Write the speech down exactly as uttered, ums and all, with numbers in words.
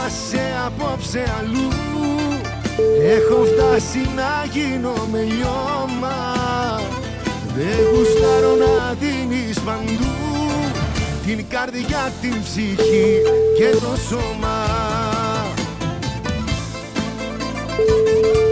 άσε απόψε αλλού. Έχω φτάσει να γίνω με λιώμα. Δεν γουστάρω να δίνεις παντού την καρδιά, την ψυχή και το σώμα.